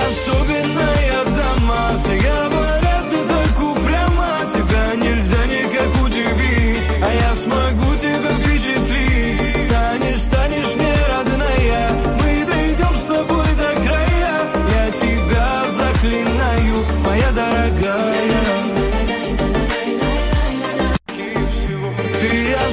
особенная дама. Все говорят, ты так упряма, тебя нельзя никак удивить, а я смогу тебя впечатлить. Станешь мне родная, мы дойдем с тобой до края. Я тебя заклинаю, моя дорогая. Ты